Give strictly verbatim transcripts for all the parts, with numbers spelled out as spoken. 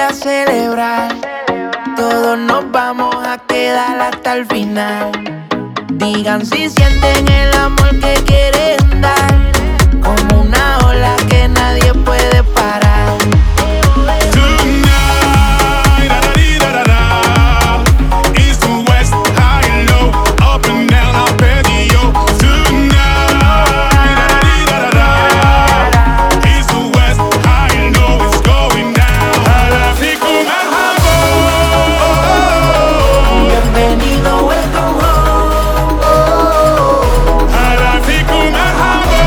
a celebrar. Todos nos vamos a quedar hasta el final. Digan si sienten el amor que quieren dar, como una ola que nadie puede parar. Tonight, da da da da, east to west, high and low, up and down, arpeggio. Tonight, da da da, east to west, high and low, it's going down. هلا فيكم مرحبا. Bienvenido, welcome home. هلا فيكم مرحبا.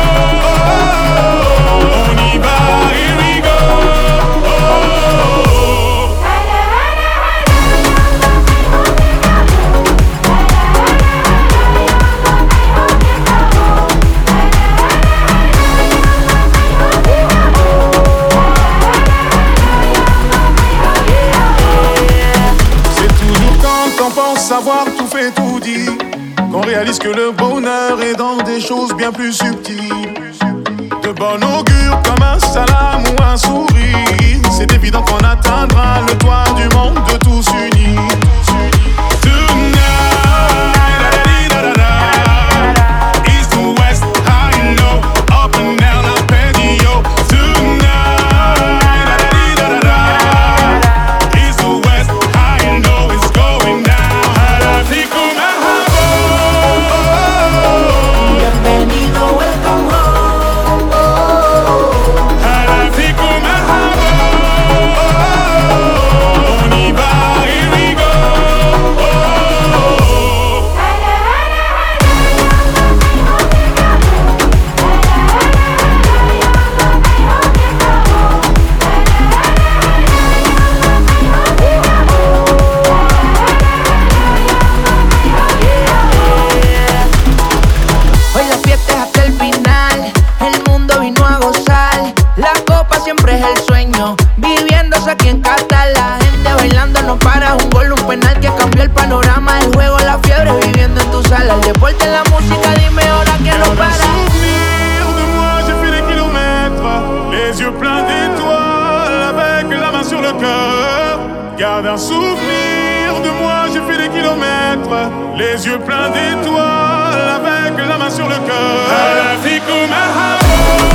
On y va, here we go. C'est toujours quand on pense savoir tout fait, tout dit, qu'on réalise que le bonheur est dans des choses bien plus subtiles. De bon augure comme un salam ou un sourire, c'est évident qu'on atteindra le toit du monde de tous unis. Tonight, da-da-dee-da-da-da, east to west, high and low, up and down, arpeggio. Tonight, da-da-dee-da-da-da, east to west, high and low, it's going down. هلا فيكم مرحبا. Bienvenido, welcome home. هلا فيكم مرحبا. On y va, here we go. Hoy la fiesta es hasta el final, el mundo vino a gozar. La copa siempre es el sueño, viviéndose aquí en Qatar. La gente bailando no para, un gol, un penal que cambió el panorama del juego. La fiebre viviendo en tu sala, el deporte, la música, dime ahora que no Garde un para. souvenir de moi, j'ai fait des kilomètres, les yeux pleins d'étoiles, avec la main sur le cœur. Garde un souvenir de moi, j'ai fait des kilomètres, les yeux pleins d'étoiles, avec la main sur le cœur. هلا فيكم مرحبا.